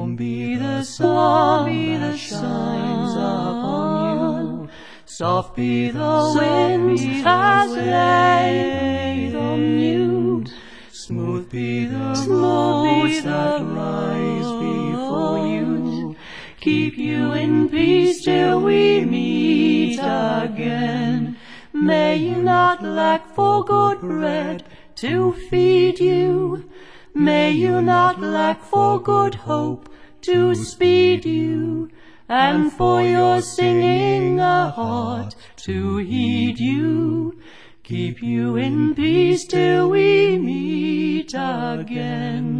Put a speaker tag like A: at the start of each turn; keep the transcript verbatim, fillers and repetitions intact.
A: Warm be the sun that shines upon you. Soft be the wind that laid on you. Smooth be the roads that rise before you. Keep you in peace till we meet again. May you not lack for good bread to feed you. May you not lack for good hope to speed you, and for your singing a heart to heed you. Keep you in peace till we meet again.